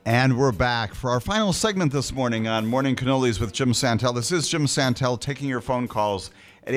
And we're back for our final segment this morning on Morning Cannolis with Jim Santel. This is Jim Santel taking your phone calls at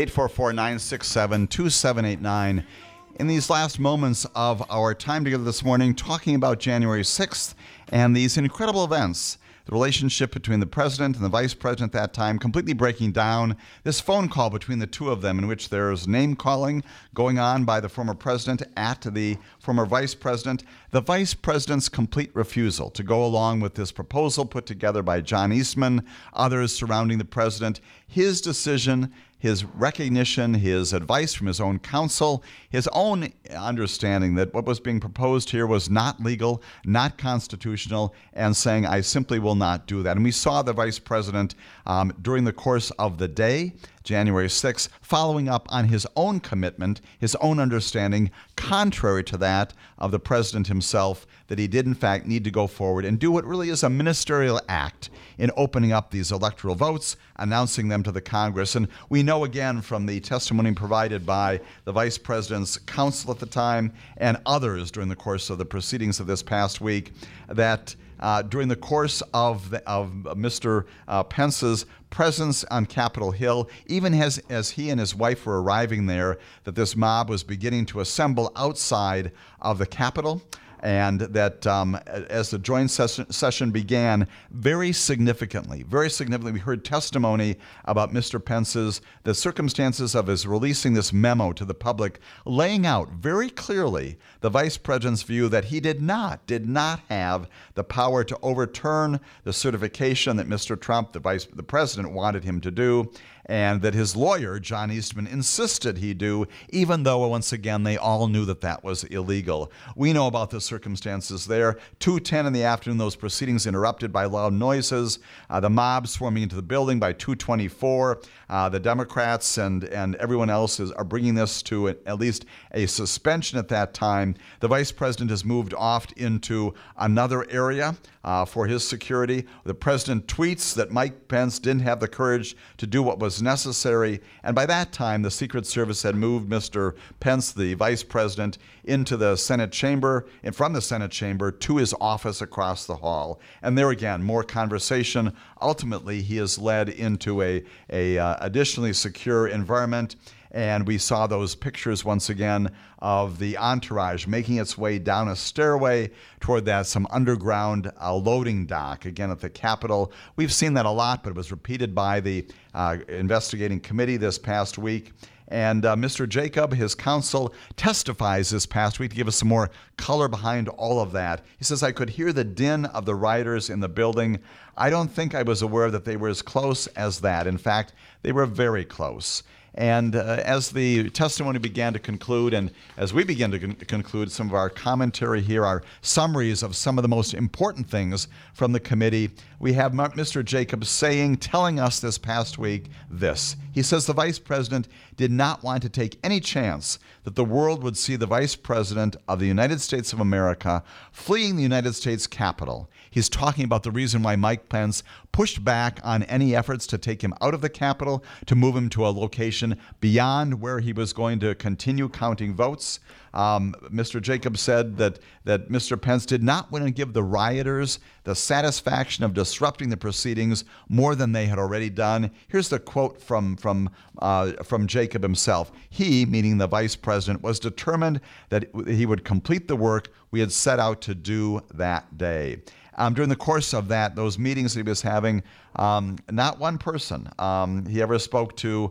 844-967-2789. In these last moments of our time together this morning, talking about January 6th and these incredible events, the relationship between the president and the vice president at that time, completely breaking down. This phone call between the two of them in which there's name-calling going on by the former president at the former vice president. The vice president's complete refusal to go along with this proposal put together by John Eastman, others surrounding the president. His decision, his recognition, his advice from his own counsel, his own understanding that what was being proposed here was not legal, not constitutional, and saying, I simply will not do that. And we saw the vice president during the course of the day, January 6th, following up on his own commitment, his own understanding, contrary to that of the president himself, that he did in fact need to go forward and do what really is a ministerial act in opening up these electoral votes, announcing them to the Congress. And we know again from the testimony provided by the vice president's counsel at the time and others during the course of the proceedings of this past week that during the course of Mr. Pence's presence on Capitol Hill, even as he and his wife were arriving there, that this mob was beginning to assemble outside of the Capitol. And that as the joint session began, very significantly, we heard testimony about Mr. Pence's, the circumstances of his releasing this memo to the public, laying out very clearly the vice president's view that he did not have the power to overturn the certification that Mr. Trump, the president, wanted him to do, and that his lawyer, John Eastman, insisted he do, even though, once again, they all knew that that was illegal. We know about the circumstances there. 2:10 in the afternoon, those proceedings interrupted by loud noises, the mob swarming into the building by 2:24. The Democrats and everyone else are bringing this to at least a suspension at that time. The vice president has moved off into another area for his security. The president tweets that Mike Pence didn't have the courage to do what was necessary. And by that time, the Secret Service had moved Mr. Pence, the vice president, into the Senate chamber, and from the Senate chamber to his office across the hall. And there again, more conversation. Ultimately, he is led into a additionally secure environment. And we saw those pictures once again of the entourage making its way down a stairway toward some underground loading dock, again at the Capitol. We've seen that a lot, but it was repeated by the investigating committee this past week. And Mr. Jacob, his counsel, testifies this past week to give us some more color behind all of that. He says, I could hear the din of the rioters in the building. I don't think I was aware that they were as close as that. In fact, they were very close. And as the testimony began to conclude, and as we begin to conclude some of our commentary here, our summaries of some of the most important things from the committee, we have Mr. Jacobs telling us this past week this. He says the vice president did not want to take any chance that the world would see the vice president of the United States of America fleeing the United States Capitol. He's talking about the reason why Mike Pence pushed back on any efforts to take him out of the Capitol, to move him to a location beyond where he was going to continue counting votes. Mr. Jacobs said that Mr. Pence did not want to give the rioters the satisfaction of disrupting the proceedings more than they had already done. Here's the quote from Jacob himself. He, meaning the vice president, was determined that he would complete the work we had set out to do that day. During the course of those meetings he was having, not one person he ever spoke to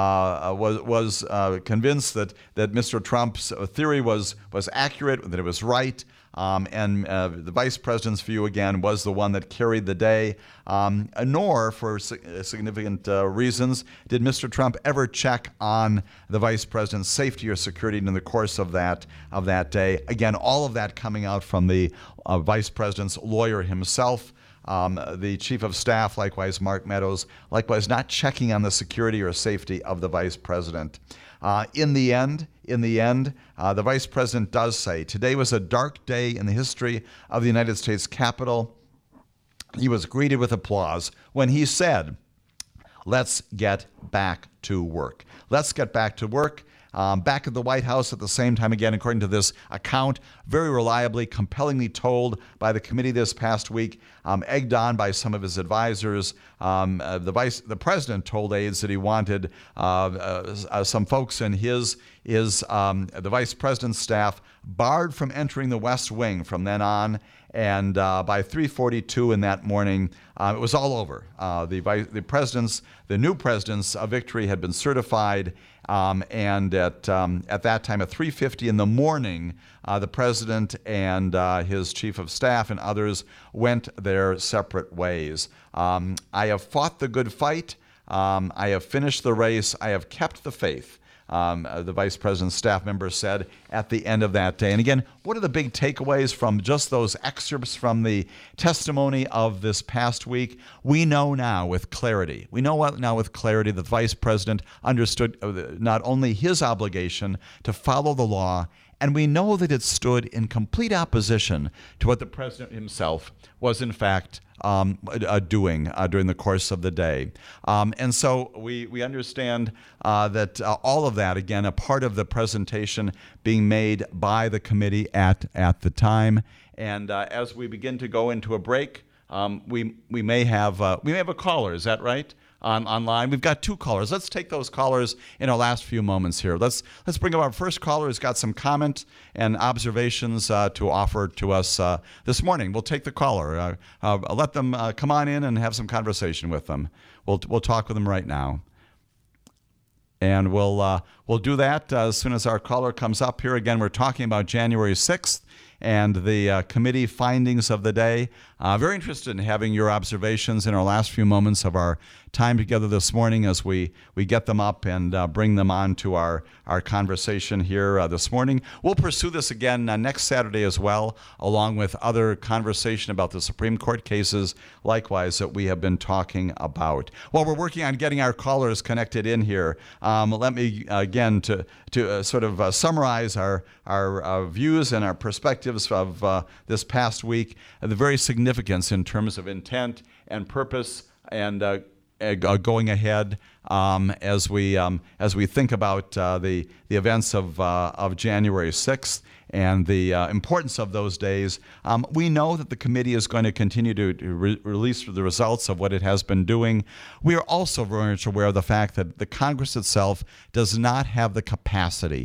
was convinced that Mr. Trump's theory was accurate, that it was right. And the vice president's view, again, was the one that carried the day. Nor, for significant reasons, did Mr. Trump ever check on the vice president's safety or security in the course of that day. Again, all of that coming out from the vice president's lawyer himself. The chief of staff, likewise, Mark Meadows, likewise not checking on the security or safety of the vice president. In the end, the vice president does say, today was a dark day in the history of the United States Capitol. He was greeted with applause when he said, let's get back to work. Let's get back to work. back at the White House at the same time, again, according to this account, very reliably, compellingly told by the committee this past week, egged on by some of his advisors. The president told aides that he wanted some folks in the vice president's staff barred from entering the West Wing from then on. And by 3:42 in that morning, it was all over. The new president's victory had been certified, and at that time, at 3:50 in the morning, the president and his chief of staff and others went their separate ways. I have fought the good fight. I have finished the race. I have kept the faith. The vice president's staff member said at the end of that day. And again, what are the big takeaways from just those excerpts from the testimony of this past week? We know now with clarity. That the vice president understood not only his obligation to follow the law, and we know that it stood in complete opposition to what the president himself was in fact doing during the course of the day. And so we understand that all of that, again, a part of the presentation being made by the committee at the time. And as we begin to go into a break, we may have a caller. Is that right? Online. We've got two callers. Let's take those callers in our last few moments here. Let's bring up our first caller who's got some comment and observations to offer to us this morning. We'll take the caller. Let them come on in and have some conversation with them. We'll talk with them right now. And we'll do that as soon as our caller comes up here. Again, we're talking about January 6th and the committee findings of the day. Very interested in having your observations in our last few moments of our time together this morning as we get them up and bring them on to our conversation here this morning. We'll pursue this again next Saturday as well, along with other conversation about the Supreme Court cases, likewise, that we have been talking about. While we're working on getting our callers connected in here, let me, again, to sort of summarize our views and our perspectives of this past week, the very significance in terms of intent and purpose and going ahead as we think about the events of January 6th and the importance of those days. We know that the committee is going to continue to release the results of what it has been doing. We are also very much aware of the fact that the Congress itself does not have the capacity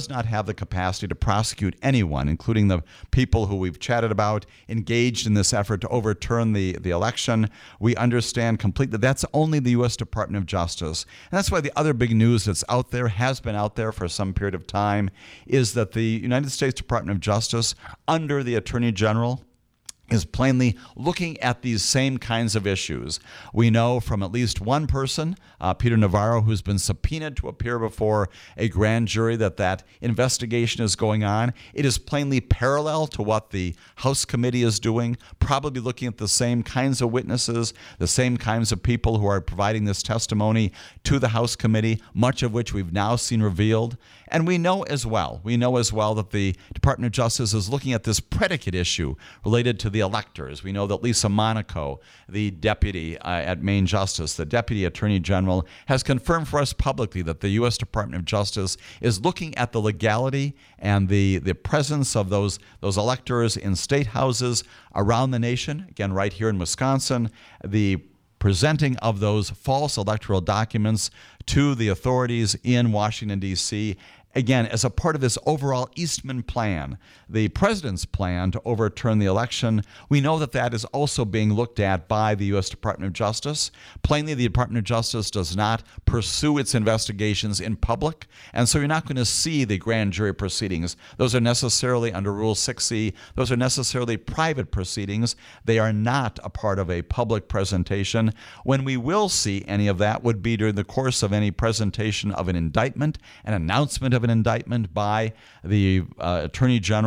to prosecute anyone, including the people who we've chatted about, engaged in this effort to overturn the election. We understand completely that's only the U.S. Department of Justice. And that's why the other big news that's out there, has been out there for some period of time, is that the United States Department of Justice, under the Attorney General, is plainly looking at these same kinds of issues. We know from at least one person, Peter Navarro, who's been subpoenaed to appear before a grand jury, that investigation is going on. It is plainly parallel to what the House committee is doing, probably looking at the same kinds of witnesses, the same kinds of people who are providing this testimony to the House committee, much of which we've now seen revealed. And we know as well that the Department of Justice is looking at this predicate issue related to the electors. We know that Lisa Monaco, the deputy at Maine Justice, the deputy attorney general, has confirmed for us publicly that the U.S. Department of Justice is looking at the legality and the presence of those electors in state houses around the nation. Again, right here in Wisconsin, the presenting of those false electoral documents to the authorities in Washington, D.C., again, as a part of this overall Eastman plan, the president's plan to overturn the election. We know that is also being looked at by the U.S. Department of Justice. Plainly, the Department of Justice does not pursue its investigations in public, and so you're not going to see the grand jury proceedings. Those are necessarily, under Rule 6C, those are necessarily private proceedings. They are not a part of a public presentation. When we will see any of that would be during the course of any presentation of an indictment, an announcement of an indictment by the Attorney General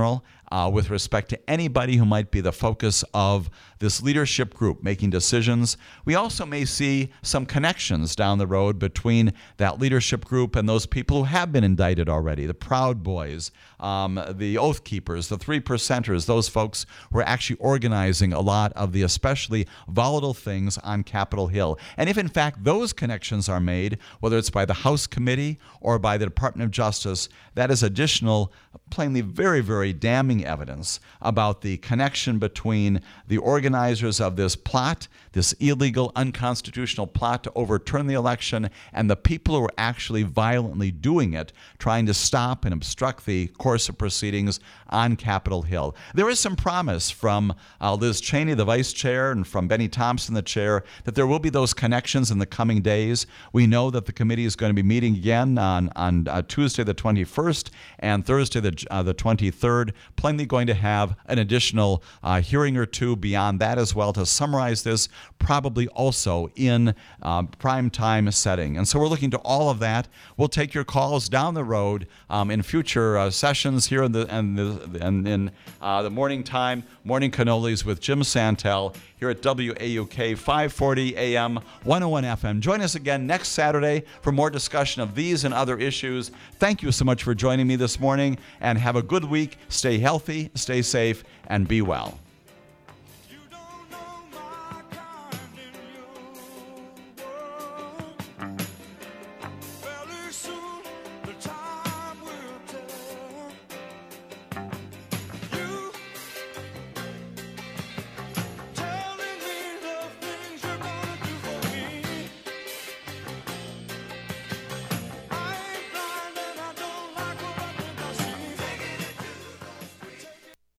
with respect to anybody who might be the focus of this leadership group making decisions. We also may see some connections down the road between that leadership group and those people who have been indicted already, the Proud Boys, the Oath Keepers, the Three Percenters, those folks who are actually organizing a lot of the especially volatile things on Capitol Hill. And if in fact those connections are made, whether it's by the House Committee or by the Department of Justice, that is additional, plainly very, very damning evidence about the connection between the organizers of this plot, this illegal, unconstitutional plot to overturn the election, and the people who are actually violently doing it, trying to stop and obstruct the course of proceedings on Capitol Hill. There is some promise from Liz Cheney, the vice chair, and from Benny Thompson, the chair, that there will be those connections in the coming days. We know that the committee is going to be meeting again on Tuesday the 21st and Thursday the 23rd, plainly going to have an additional hearing or two beyond that as well to summarize this, probably also in prime time setting. And so we're looking to all of that. We'll take your calls down the road in future sessions here in the morning time, Morning Cannolis with Jim Santel here at WAUK 540 AM, 101 FM. Join us again next Saturday for more discussion of these and other issues. Thank you so much for joining me this morning, and have a good week. Stay healthy, stay safe, and be well.